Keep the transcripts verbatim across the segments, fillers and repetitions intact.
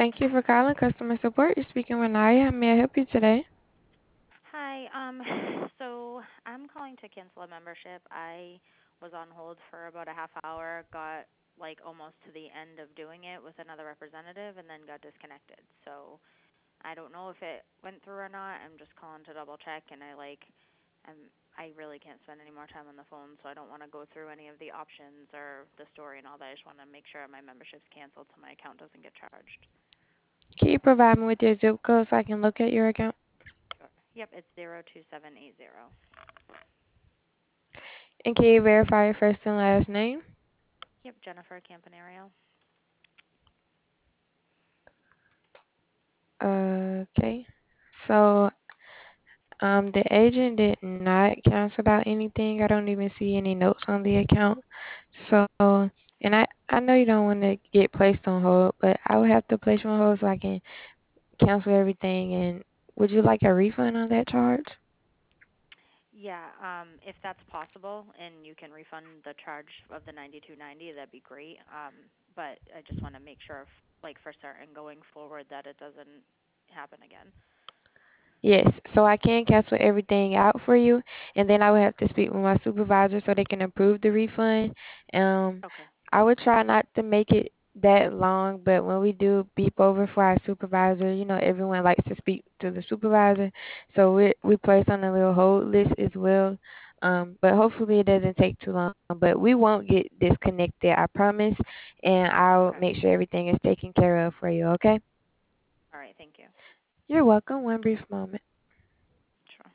Thank you for calling customer support. You're speaking with Naya. How may I help you today? Hi. Um, so I'm calling to cancel a membership. I was on hold for about a half hour, got like almost to the end of doing it with another representative, and then got disconnected. So I don't know if it went through or not. I'm just calling to double check, and I like, I'm I really can't spend any more time on the phone, so I don't want to go through any of the options or the story and all that. I just want to make sure my membership's canceled so my account doesn't get charged. Can you provide me with your zip code so I can look at your account? Sure. Yep, it's zero two seven eight zero. And can you verify your first and last name? Yep, Jennifer Campanerio. Okay. So, um, the agent did not cancel out anything. I don't even see any notes on the account. So, and I, I know you don't want to get placed on hold, but I would have to place you on hold so I can cancel everything. And would you like a refund on that charge? Yeah, um, if that's possible and you can refund the charge of the ninety-two ninety, that'd be great. Um, but I just want to make sure, if, like for certain going forward, that it doesn't happen again. Yes, so I can cancel everything out for you, and then I would have to speak with my supervisor so they can approve the refund. Um, Okay. I would try not to make it that long, but when we do beep over for our supervisor, you know, everyone likes to speak to the supervisor, so we we place on a little hold list as well. Um, but hopefully it doesn't take too long. But we won't get disconnected, I promise, and I'll Okay. make sure everything is taken care of for you. Okay? All right. Thank you. You're welcome. One brief moment. Sure.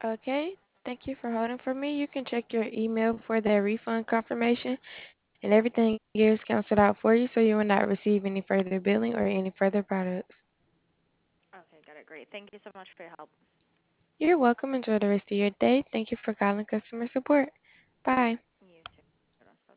Okay, thank you for holding for me. You can check your email for that refund confirmation, and everything is canceled out for you, so you will not receive any further billing or any further products. Okay, got it. Great. Thank you so much for your help. You're welcome. Enjoy the rest of your day. Thank you for calling customer support. Bye. You too.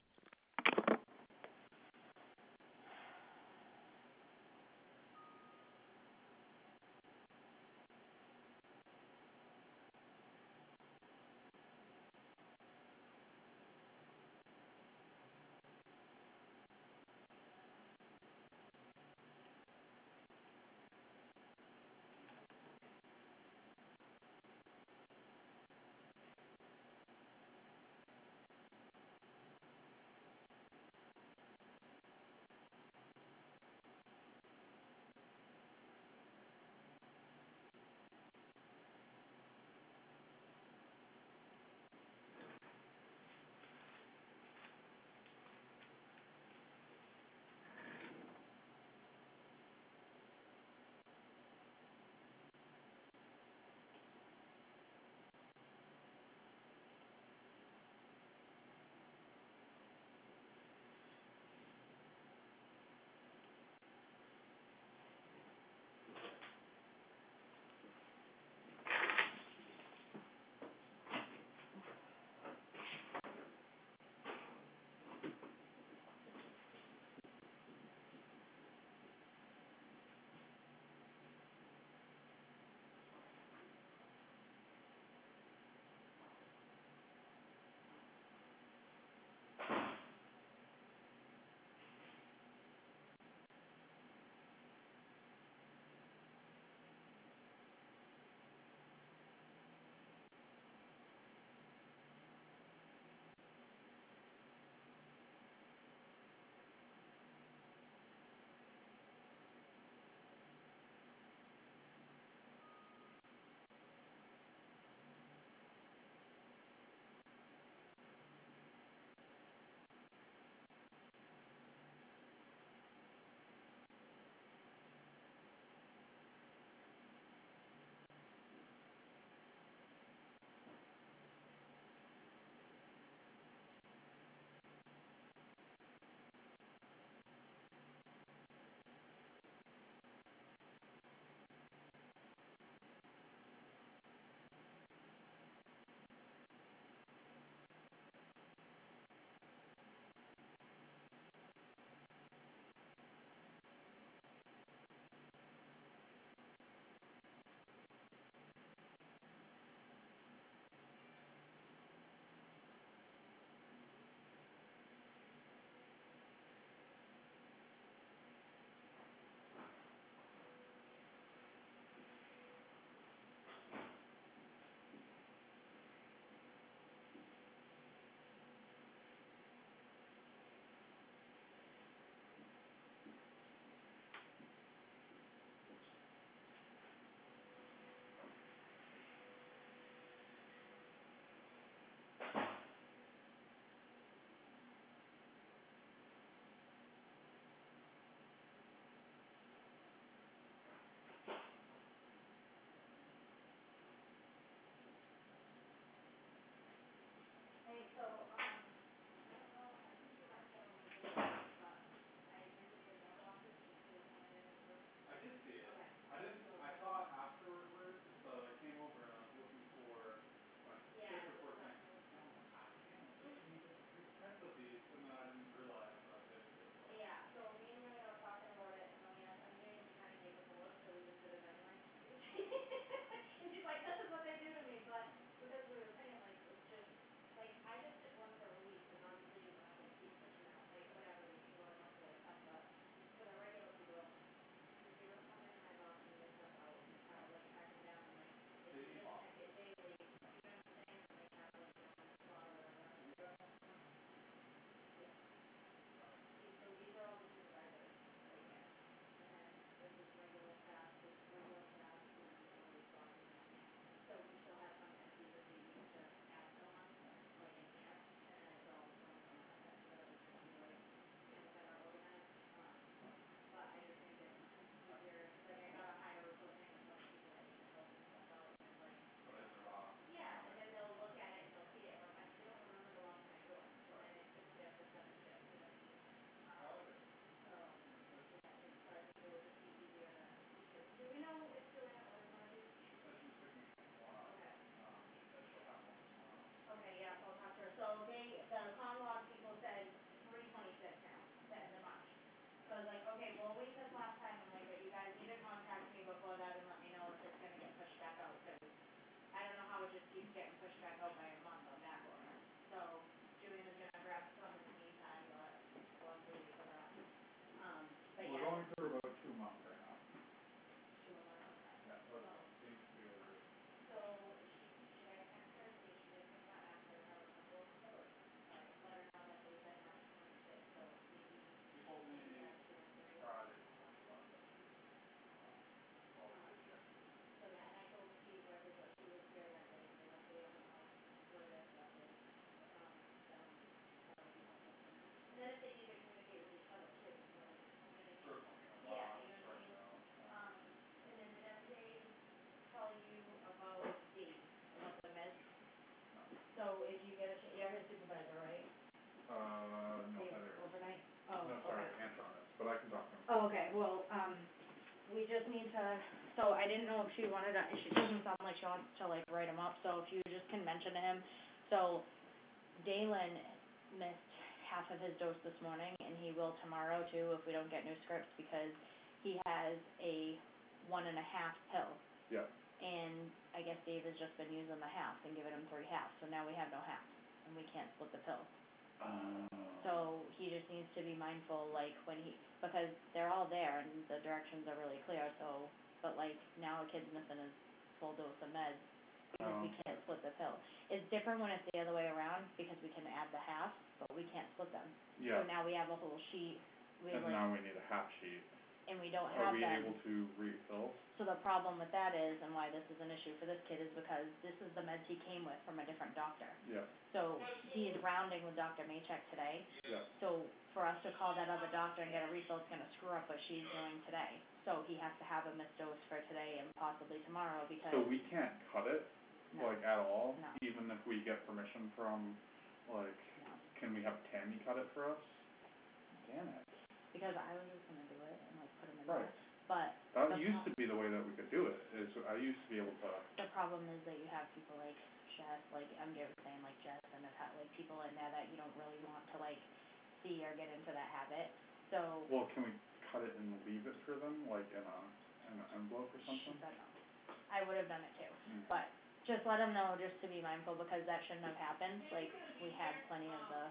just need to, so I didn't know if she wanted to, she doesn't sound like she wants to like write them up, so if you just can mention to him. So Dalen missed half of his dose this morning, and he will tomorrow too if we don't get new scripts, because he has a one and a half pill. Yeah. And I guess Dave has just been using the half and giving him three halves, so now we have no half, and we can't split the pill. Oh. So he just needs to be mindful, like, when he, because they're all there and the directions are really clear, so, but like, now a kid's missing his full dose of meds because we Oh. can't split the pill. It's different when it's the other way around, because we can add the half, but we can't split them. Yeah. So now we have a whole sheet, we And like, now we need a half sheet. and we don't Are have we them. able to refill? So the problem with that is, and why this is an issue for this kid, is because this is the meds he came with from a different doctor. Yeah. So he's rounding with Doctor Maycheck today. Yeah. So for us to call that other doctor and get a refill is gonna screw up what she's doing today. So he has to have a missed dose for today and possibly tomorrow, because. So we can't cut it, No. like, at all? No. Even if we get permission from, like, No. can we have Tammy cut it for us? Damn it. Because I was just gonna do it and like put him in Right. there, but. That the used pro- to be the way that we could do it, is I used to be able to, The problem is that you have people like Jess, like, I'm just saying like Jess and the, like, people in there that you don't really want to like see or get into that habit, so. well, can we cut it and leave it for them, like, in a, in an envelope or She something? said no. I would have done it too, Mm. but just let them know, just to be mindful, because that shouldn't have happened, like, we had plenty of the.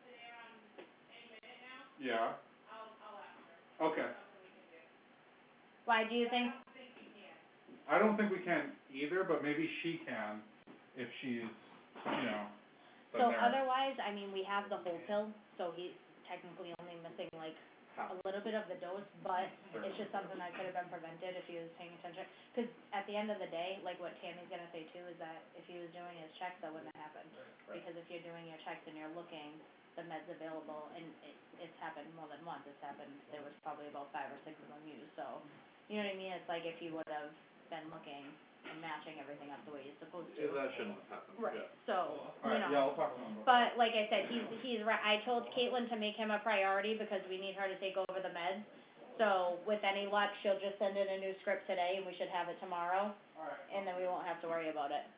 Yeah? Okay. Why do you think? I don't think we can either, but maybe she can, if she's, you know, been So there. otherwise, I mean, we have the whole pill, so he's technically only missing like Half. a little bit of the dose, but it's just something that could have been prevented if he was paying attention. Cause at the end of the day, like what Tammy's gonna say too, is that if he was doing his checks, that wouldn't have happened. Right. Because if you're doing your checks and you're looking, the meds available, and it, it's happened more than once, it's happened, there was probably about five or six of them used, so, you know what I mean? It's like if you would have been looking and matching everything up the way you're supposed to. Yeah, that shouldn't have happened. Right, Yeah. so, you Alright, know. yeah, I'll talk to him about But like I said, he's, he's right, I told Caitlin to make him a priority because we need her to take over the meds. So with any luck, she'll just send in a new script today and we should have it tomorrow. Alright. And then we won't have to worry about it.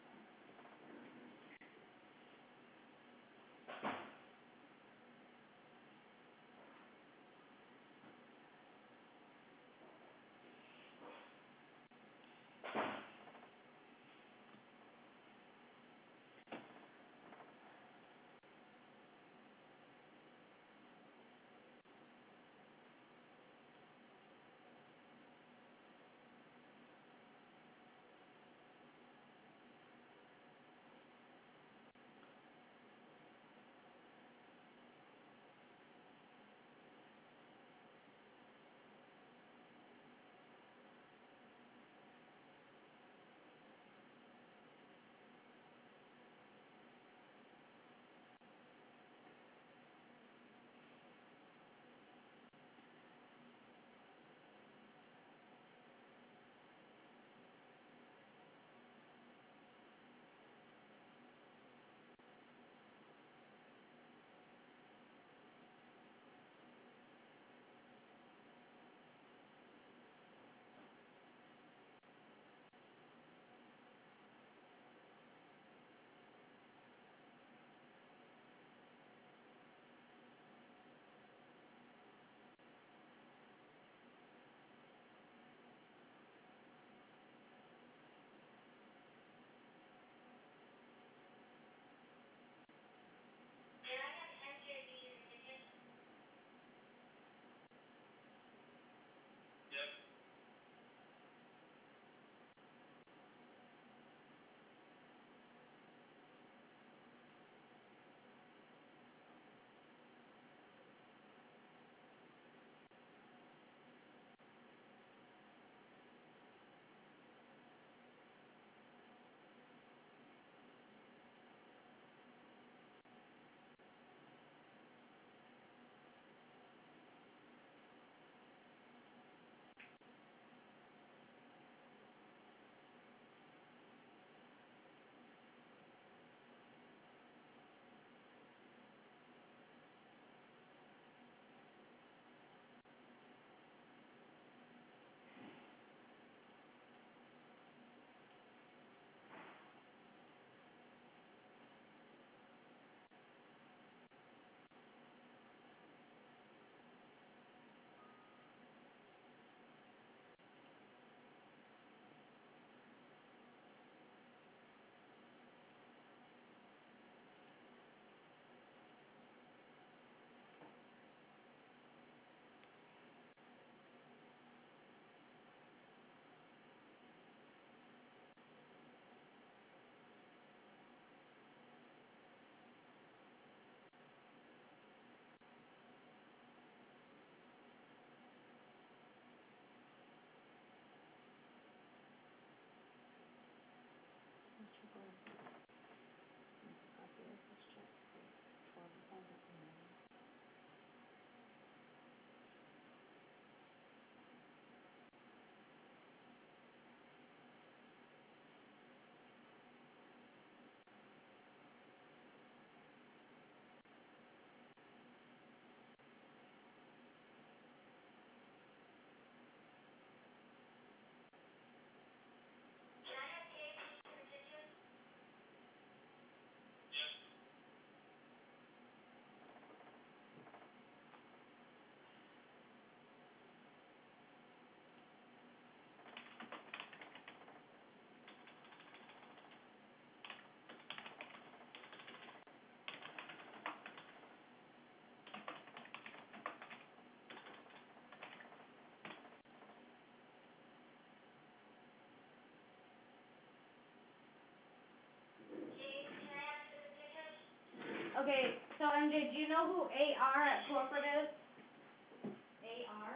Okay, so M J, do you know who A R at corporate is? A R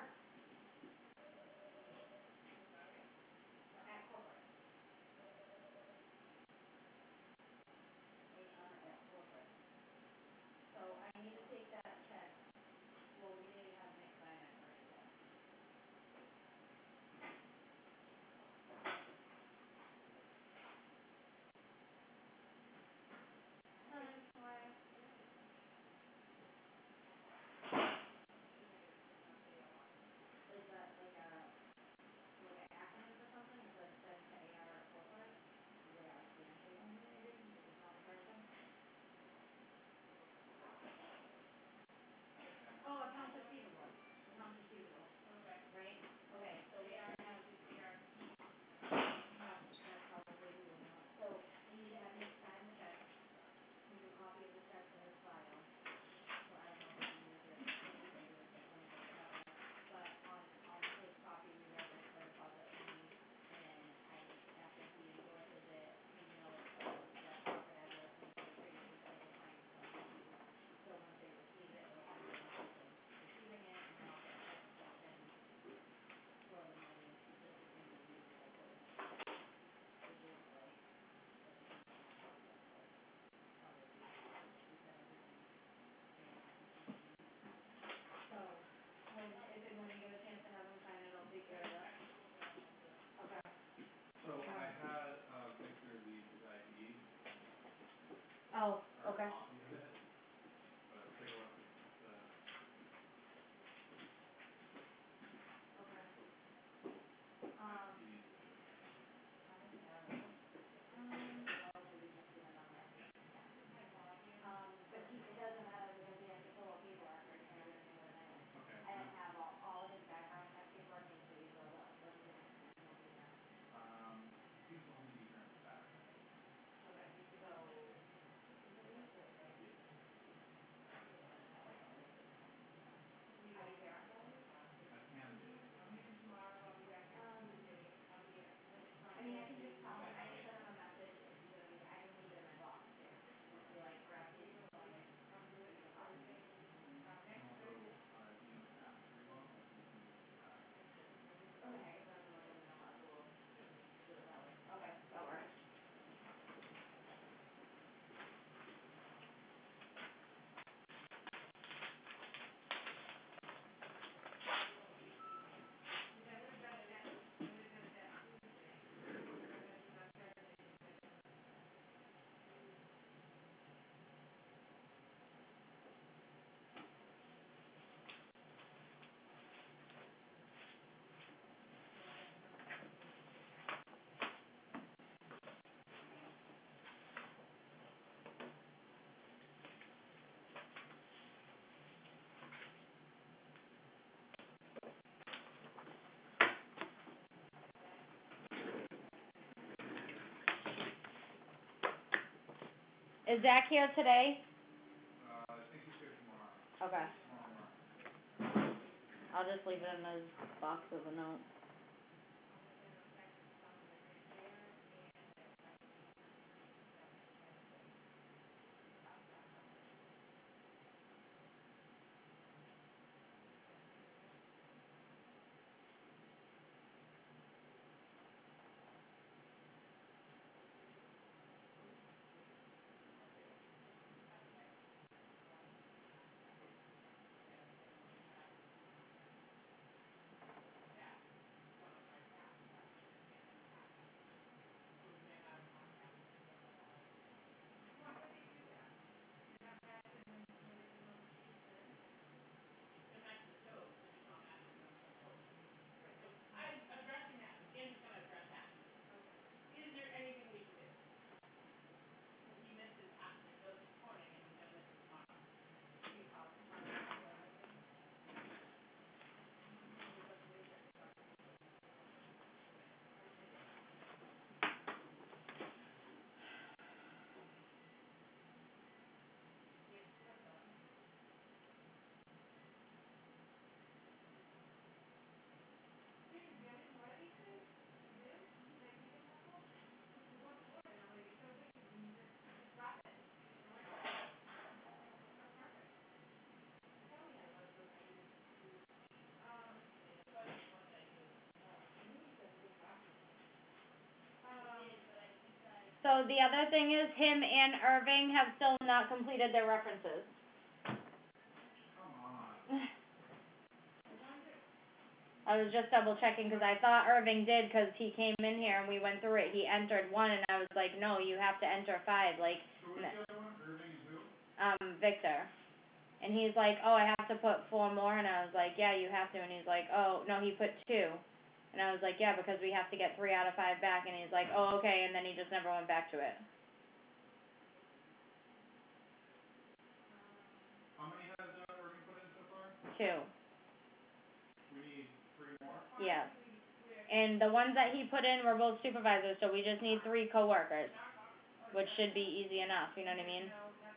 at corporate. A R at corporate. So I need to take that check. Well, we need to have Nick sign it first of all. Sign tomorrow. Is that like a like an acronym for something? Is that send to A R at corporate? Is it our handshake only maybe? It's not a person? Oh, accounts receivable. Accounts receivable. Okay. Right? Okay, so we are gonna have. That's, that's probably who we want. So we need to have Nick sign the check, keep a copy of the check in his file. So I don't know if we use it, if they do it differently or whatever. But on, on his copy, we write the clear deposit fee, and then I, after he endorses it, we mail it to the corporate address, and it's previously sent to client funds. So once they receive it, they'll send me a notice of receiving it, and then I'll get a check sent in for the money, just to be used for closing the check. Which is like, like a huge amount of process, but probably we said everything they wanted to be. So, when, if and when you get a chance to have them sign it, I'll take care of that. Okay. So I had, uh, Victor leave his I D, Oh, or a okay. copy of it, but take a look at the, Okay. Um, he needs to do it. I don't have it. Um, oh, so we just do the number. Yeah. Um, but he, it doesn't matter because he has to fill out paperwork or and everything with it anyway. Okay, I so, don't have all, all his background check paperwork needs to be filled out, so he's gonna, he'll be here. um, he's only be here on Saturday. Okay, so, is it your birthday? Yeah. Are you here on Saturday? I can be. Um, I mean, I can just tell him, I can send him a message if he's gonna be, I can leave it in my box too. Just be like, grab these and sign it. And also, uh, do you know Ashley well? I think he needs to be back. Okay, I can send him like an email as well. Do it that way. Okay, that works. Is Zach here today? Uh, I think he's here tomorrow, Okay. tomorrow morning. I'll just leave it in his box as a note. So the other thing is him and Irving have still not completed their references. Come on. I was just double checking because I thought Irving did because he came in here and we went through it. He entered one and I was like, no, you have to enter five. Like, Who was the other one? Irving and who? um, Victor. And he's like, oh, I have to put four more. And I was like, yeah, you have to. And he's like, oh, no, he put two. And I was like, yeah, because we have to get three out of five back. And he's like, oh, okay. And then he just never went back to it. How many has uh, Irving put in so far? Two. We need three more? Yeah. And the ones that he put in were both supervisors, so we just need three coworkers, which should be easy enough, you know what I mean?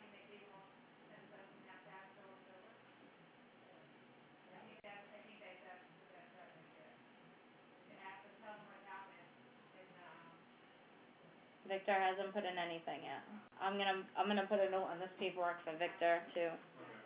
Victor hasn't put in anything yet. I'm gonna, I'm gonna put a note on this paperwork for Victor too. Okay.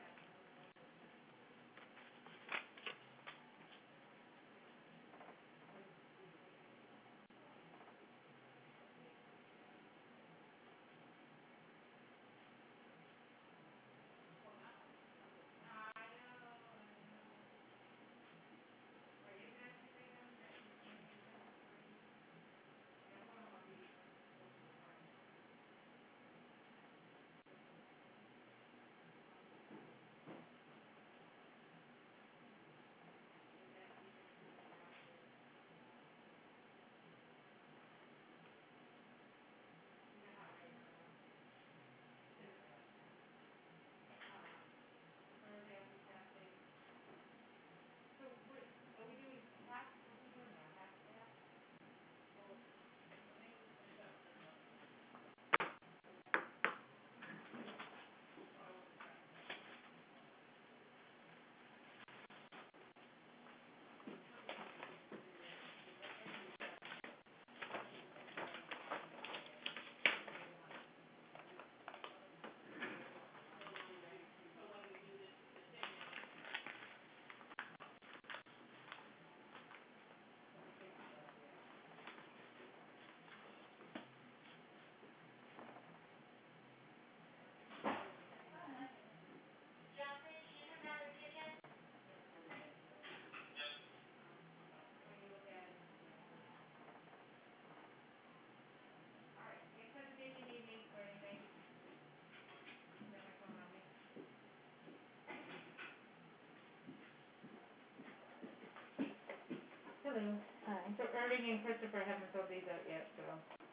Hello. Hi. So Irving and Christopher haven't filled these out yet, so.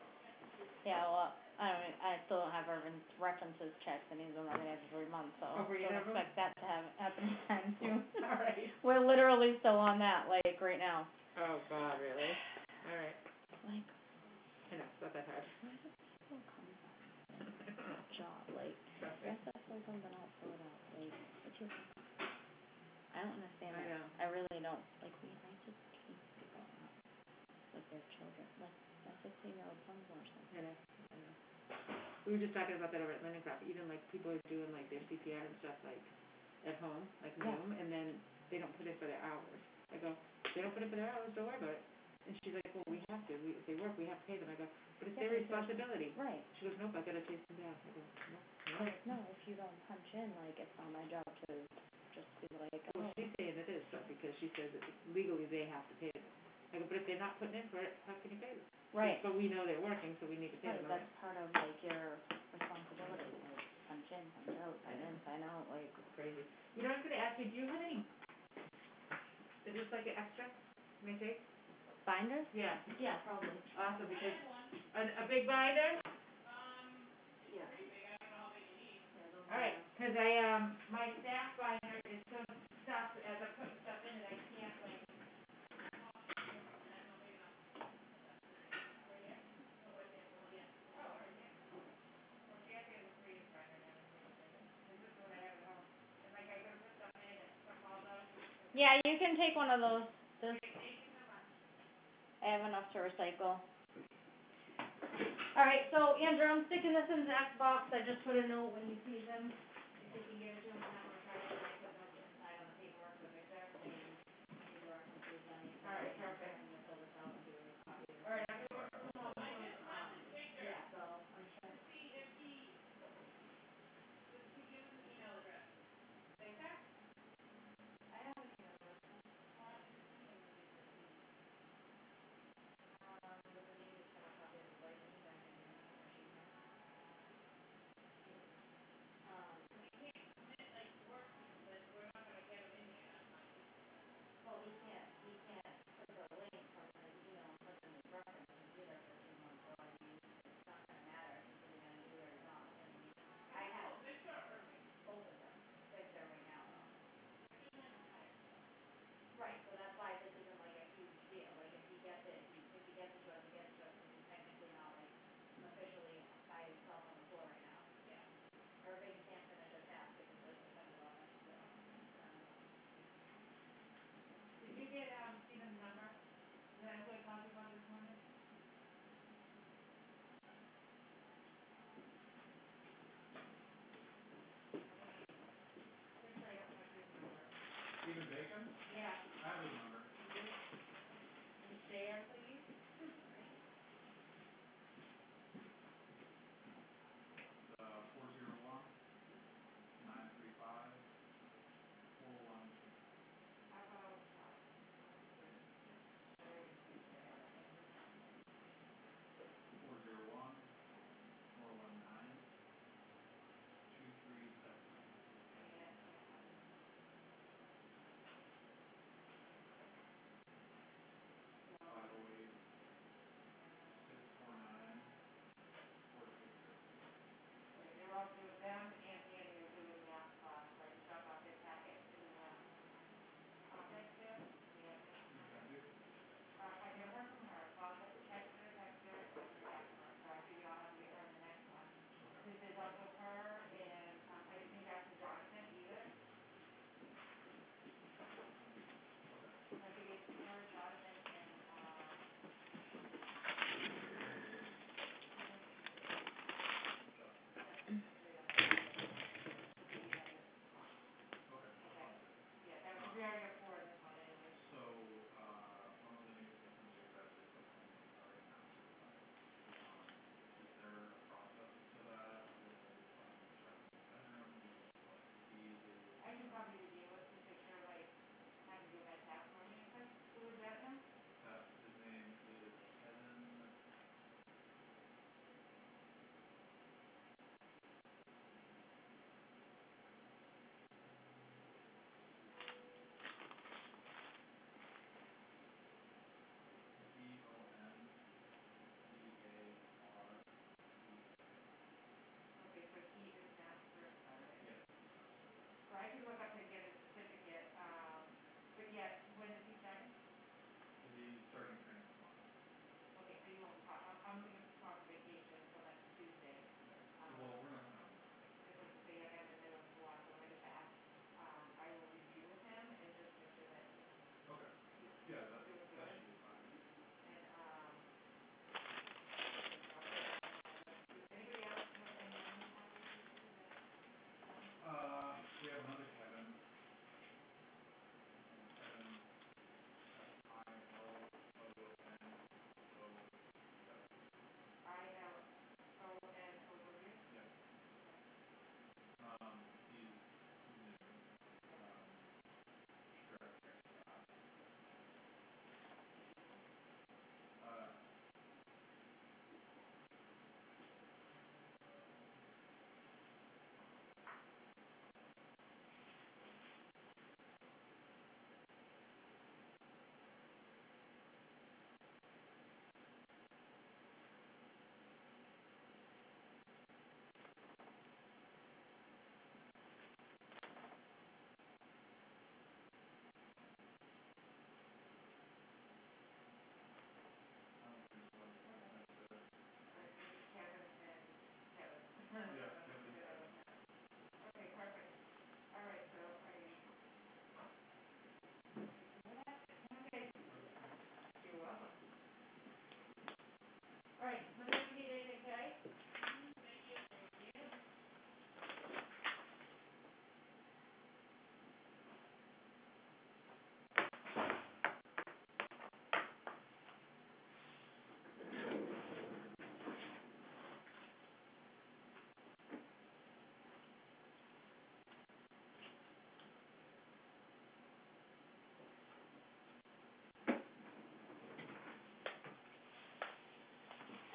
Yeah, well, I don't, I still don't have Irvin's references checked, and he's been working there for three months, so Oh, for either don't of 'em? expect that to have, happen anytime soon. All right. We're literally still on that, like, right now. Oh, God, really? All right. Like, I know, it's not that hard. where does people come from? Job, like, Trust you me. have to fill something out, fill it out, like, it's your, I don't understand I that. know. I really don't. Like, we, I just keep people up with their children, like, my sixteen-year-old son's or something. I know, I know. We were just talking about that over at Leningrad, even like people are doing like their C P R and stuff like at home, like Yeah. Zoom, and then they don't put in for their hours. I go, they don't put in for their hours, don't worry about it. And she's like, well, we have to, we, if they work, we have to pay them. I go, but it's Yeah, their but it's their- responsibility. Right. She goes, nope, I gotta chase them down. I go, no, no. Like, no, if you don't punch in, like, it's not my job to just be like, Well, oh, she's saying it is, so, because she says that legally they have to pay them. I go, but if they're not putting in for it, how can you pay them? right, But we know they're working, so we need to pay right, them, that's right? part of, like, your responsibility, like, punch in, punch out, sign in, sign out, like. Crazy. You know, I was gonna ask you, do you have any, is this like an extra, may I take? Binders? Yeah, Yeah, probably. awesome, because, a, a big binder? Yeah. All right, 'cause I, um, my staff binder is so stuffed, as I'm putting stuff in it, I can't, like. Yeah, you can take one of those. This, I have enough to recycle. All right, so Andrew, I'm sticking this in Zach's box. I just put a note when you see them. If you can give it to him, and I'm gonna try to like put notes inside on the paperwork with Victor, saying these are references done. All right, perfect. I'm gonna fill this out and do a copy. All right, Yeah, so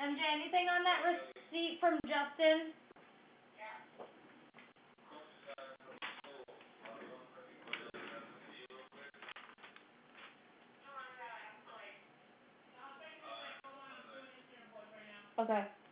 M J, anything on that receipt from Justin? Okay.